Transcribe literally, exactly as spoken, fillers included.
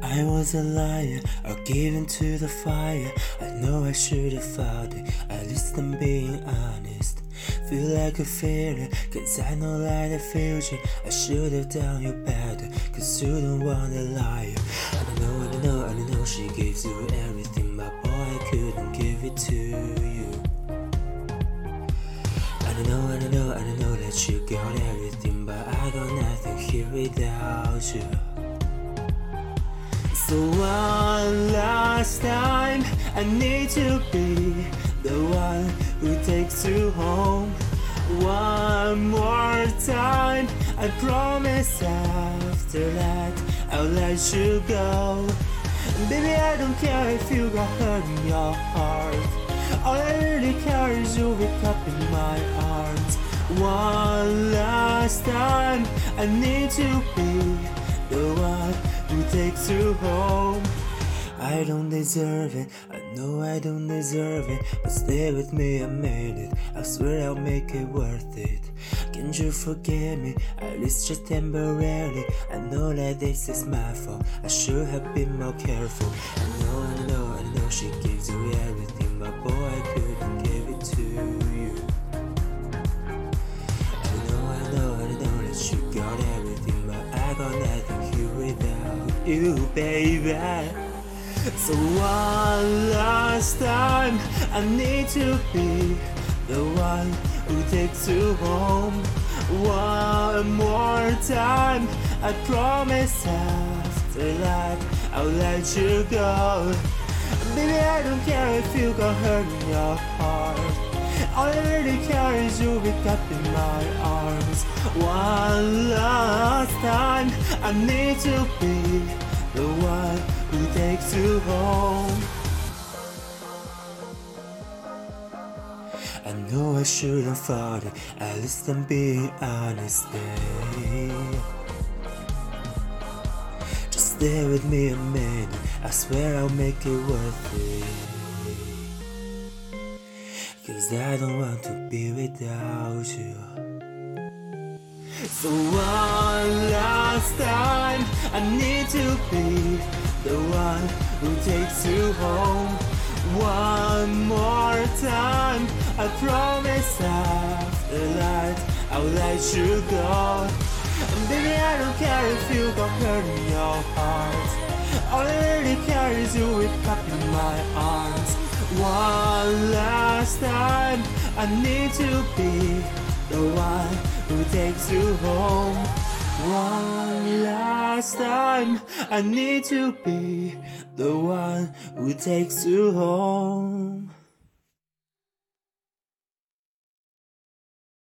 I was a liar, or given to the fire. I know I should have fought it, at least I'm being honest. Feel like a failure, cause I know like the future. I should have done you better, cause you don't want a liar. I know, I know, I know she gives you everything, but boy, I couldn't give it to you. I know, I know, I know that you got everything, but I got nothing here without you. So one last time, I need to be the one who takes you home. One more time, I promise after that I'll let you go. Baby, I don't care if you got hurt in your heart. All I really care is you wake up in my arms. One last time, I need to be the one who takes you home. I don't deserve it, I know I don't deserve it, but stay with me a minute, I swear I'll make it worth it. Can't you forgive me, at least just temporarily? I know that this is my fault, I should have been more careful. I know, I know, I know she gives you everything, but boy, I couldn't give it to you. I know, I know, I know that you got everything, but I got nothing here without you, baby. So one last time, I need to be the one who takes you home. One more time, I promise after that I'll let you go. Baby, I don't care if you got hurt in your heart. All I really care is you wake up in my arms. One last time, I need to be the one who takes you home. I know I shouldn't fought it, at least I'm being honest, babe. Just stay with me a minute, I swear I'll make it worth it. Cause I don't want to be without you. So one last time, I need to be the one who takes you home. One more time, I promise after that I'll let you go. And baby, I don't care if you got hurt in your heart. All I really care is you wake up in my arms. One last time, I need to be the one who takes you home. One last time, I need to be the one who takes you home.